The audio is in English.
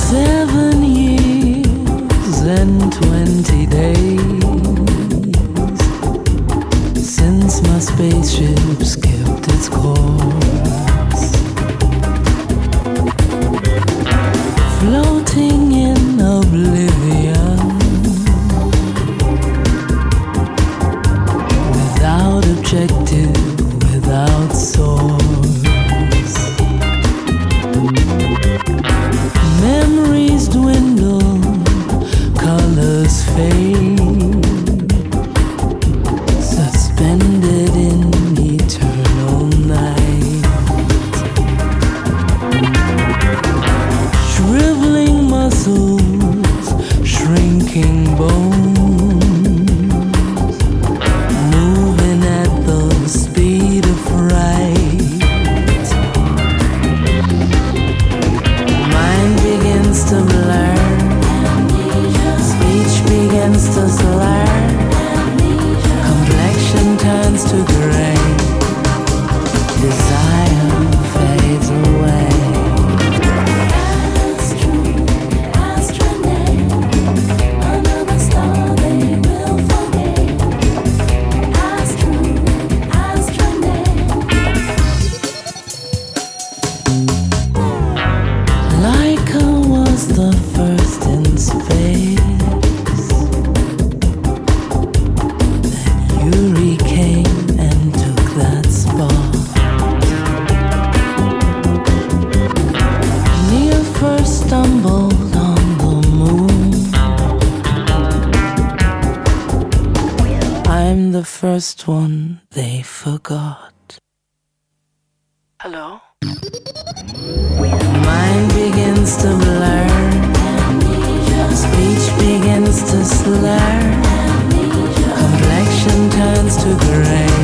7 years and 20 days since my spaceship skipped its course, floating in oblivion, without objective, without source. Memories dwindle, colors fade, suspended in eternal night. Shriveling muscles, shrinking bones, moving at the speed of fright. Mind begins to blur, speech begins to slur, complexion turns to gray, desire fades away. Another star they will forget. Laika was the first in space. Then Yuri came and took that spot. Neil first stumbled on the moon. I'm the first one they forgot. Hello? Mind begins to blur, speech begins to slur, complexion turns to gray.